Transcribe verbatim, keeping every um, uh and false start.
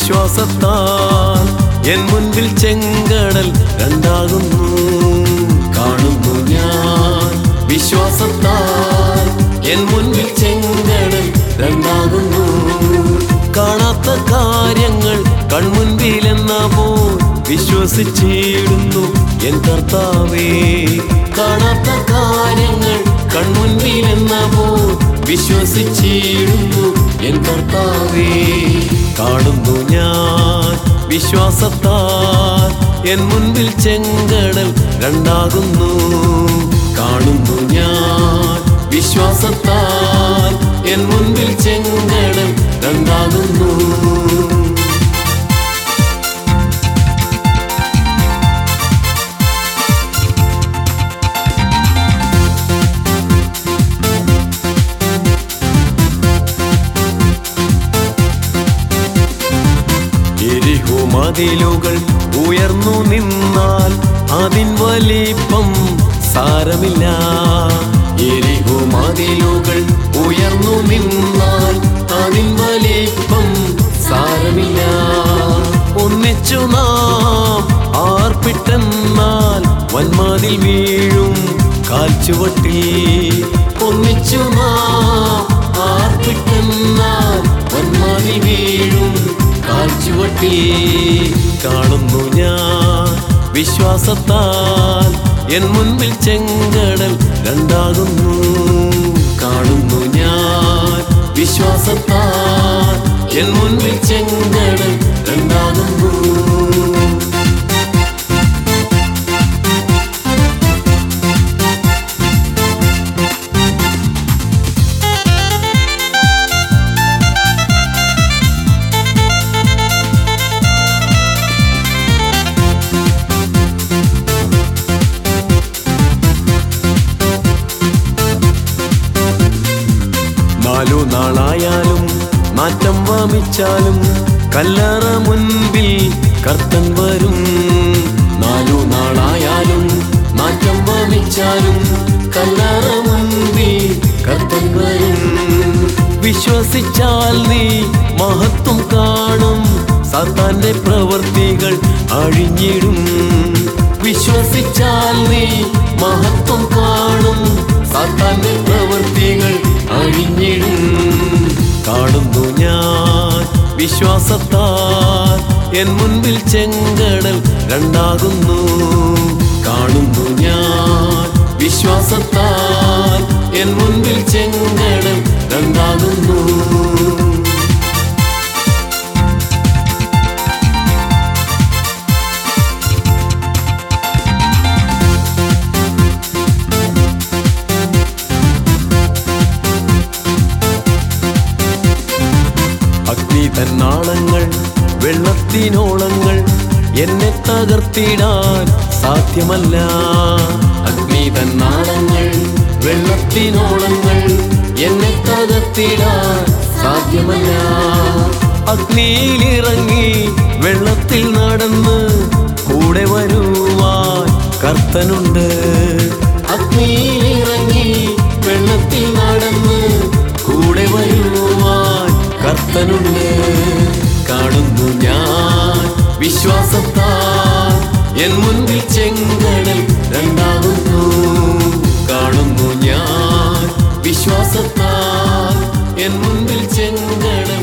വിശ്വാസത്താൽ എൻ മുൻപിൽ ചെങ്കടൽ രണ്ടാകുന്നു. കാണുന്നു ഞാൻ വിശ്വാസത്താൽ എൻ മുൻപിൽ ചെങ്കടൽ രണ്ടാകുന്നു. കാണാത്ത കാര്യങ്ങൾ കൺമുൻപിലെന്ന പോൽ വിശ്വസിച്ചിടുന്നു എൻ കർത്താവേ. കാണാത്ത കാര്യങ്ങൾ കൺമുൻപിലെന്ന പോൽ വിശ്വസിച്ചിടുന്നു എൻ കർത്താവേ. കാണുന്നു ഞാൻ വിശ്വാസത്താൽ എൻ മുൻപിൽ ചെങ്കടൽ രണ്ടാകുന്നു. കാണുന്നു ഞാൻ വിശ്വാസത്താൽ എൻ മുൻപിൽ ചെങ്കടൽ രണ്ടാകുന്നു. എരിഹോ മതിലുകൾ ഉയർന്നു നിന്നാൽ അതിൻ വലിപ്പം സാരമില്ല. എരിഹോ മതിലുകൾ ഉയർന്നു നിന്നാൽ അതിൻ വലിപ്പം സാരമില്ല. ഒന്നിച്ചു നാം ആർപ്പിട്ടെന്നാൽ വന്മതിൽ വീഴും കാൽച്ചുവട്ടിൽ. ഒന്നിച്ചു നാം ആർപ്പിട്ടെന്നാൽ വന്മതിൽ വീഴും കാൽച്ചുവട്ടിൽ. കാണുന്നു ഞാൻ വിശ്വാസത്താൽ എൻ മുൻപിൽ ചെങ്കടൽ രണ്ടാകുന്നു. കാണുന്നു ഞാൻ വിശ്വാസത്താൽ എൻ മുൻപിൽ ചെങ്കടൽ രണ്ടാകുന്നു. നാലു നാളായാലും നാറ്റം വമിച്ചാലും കല്ലറ മുൻപിൽ കർത്തൻ വരും. നാലു നാളായാലും നാറ്റം വമിച്ചാലും കല്ലറ മുൻപിൽ കർത്തൻ വരും. വിശ്വസിച്ചാൽ നീ മഹത്വം കാണും, സാത്താന്റെ പ്രവൃത്തികൾ അഴിഞ്ഞിടും. വിശ്വസിച്ചാൽ നീ മഹത്വം കാണും, സാത്താന്റെ പ്രവൃത്തികൾ അഴിഞ്ഞിടും. കാണുന്നു ഞാൻ വിശ്വാസത്താൽ എൻ മുൻപിൽ ചെങ്കടൽ രണ്ടാകുന്നു. കാണുന്നു ഞാൻ വിശ്വാസത്താൽ എൻ മുൻപിൽ ചെങ്കടൽ രണ്ടാകുന്നു. അഗ്നി തന്നാളങ്ങൾ വെള്ളത്തിനോളങ്ങൾ എന്നെ തകർത്തിടാൻ സാധ്യമല്ല. അഗ്നി തന്നാളങ്ങൾ വെള്ളത്തിനോളങ്ങൾ എന്നെ തകർത്തിടാൻ സാധ്യമല്ല. അഗ്നിയിലിറങ്ങി വെള്ളത്തിൽ നടന്ന് കൂടെ വരുവാൻ കർത്തനുണ്ട്. അഗ്നിയിലിറങ്ങി വെള്ളത്തിൽ നടന്ന് കൂടെ വരുവാൻ കർത്തനുണ്ട്. കാണുന്നു ഞാൻ വിശ്വാസത്താൽ എൻ മുൻപിൽ ചെങ്കടൽ രണ്ടാകുന്നു. കാണുന്നു ഞാൻ വിശ്വാസത്താൽ എൻ മുൻപിൽ ചെങ്കടൽ